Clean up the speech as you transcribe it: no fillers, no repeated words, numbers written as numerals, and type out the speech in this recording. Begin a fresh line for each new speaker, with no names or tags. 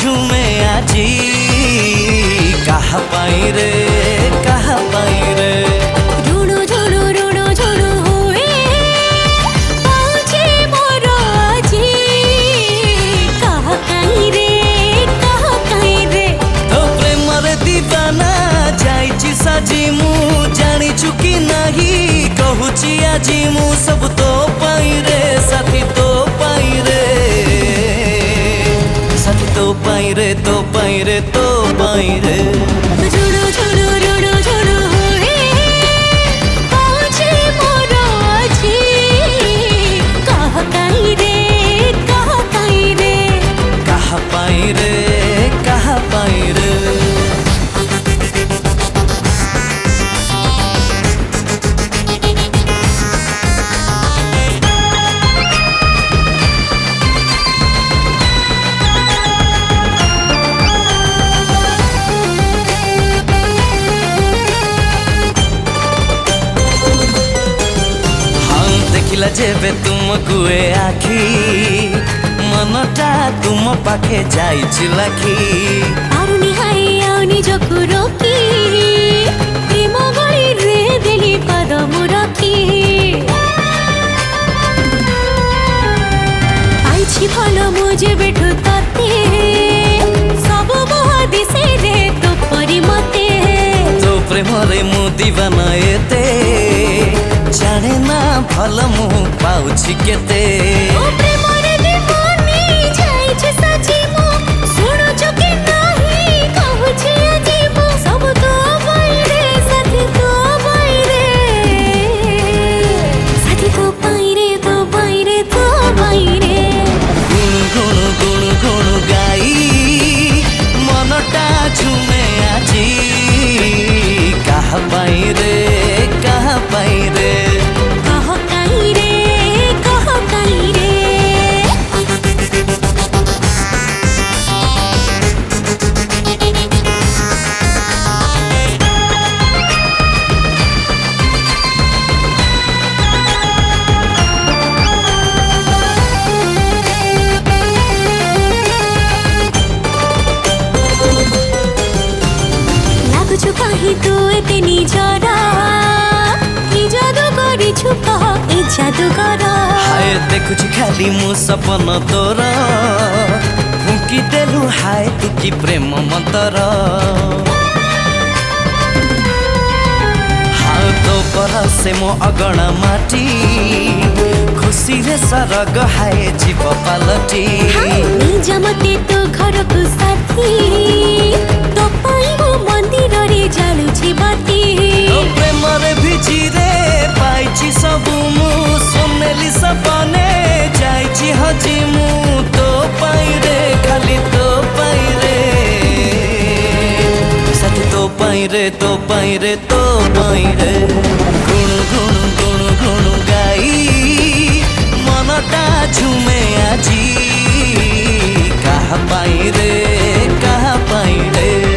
झूमे आजी कहा पाई रे कहा पाई रे
ऋणु ऋणु ऋणु ऋणु हुए पाउछे मोर आजी कहा काई रे
तो प्रेम रे दीवाना जाइछि साजी मु जानी चुकी नहीं कहूची आजी मु सब तो पाई रे साथी तो पाई रे साथी तो पाई रे तो पाई रे तो पाई रे
ऋणु ऋणु ऋणु ऋणु हुए पाउछे मोर आजी कहा काई रे कहा पाई रे
कहा पाई रे देखिला जेबे तुमको आखी मनटा तुम पाखे जाइछि लाखी
आरुनी हाय आउनी जकु रोकी प्रेम गଳି रे देली कदम रखी आइछि भलो मुझे बेठु तते सब मोह दिसे रे तो परी मते
तो प्रेम रे मु दीवाना एते जाने ना भल मु पाउछि केते
ओ प्रेम रे दीवानी जाइछि साची मु सुनो चुके नाही कहूछि आजी मु सब तो पाई रे साथी तो पाई रे साथी तो पाई रे तो पाई रे तो पाई रे
गुणु गुणु गुणु गुणु गाई मनटा झुमे आजी कहा पाई रे कहा पाई रे
कहीं तू एते निजरा की जादू करिछु कह ए जादू कर
हाय देखुछि खाली मु सपन तोर फुंकी देलु हाय तू की प्रेम मंतर हाँ तो कर से मो अगणा माटी खुशी रे सरग हाय जीव पालटी
निज मते तो घर को साथी तो पाई मो मंदिर रे जालुछि बाती
तो प्रेम रे भिजी रे पाइछि सब मु सोनेली सपने जाइछि हजी मु तो पाई रे खाली तो पाई रे साथी तो पाई रे तो पाई रे तो पाई रे गुणु गुणु गुणु गुणु गाई मनटा झुमे आजी कहा पाई रे